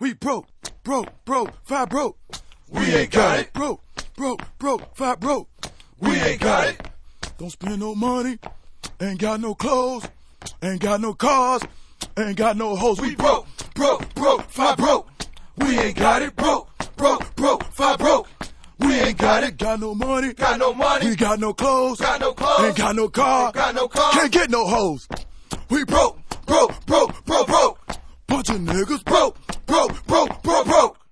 We broke, five broke. We ain't got it. Broke, five broke. We ain't got it. Don't spend no money, ain't got no clothes, ain't got no cars, ain't got no hoes. We broke, five broke. We ain't got it. Broke, five broke. We ain't got it. Got no money, We got no clothes, ain't got no car, can't get no hoes. We broke, broke. bunch of niggas Broke.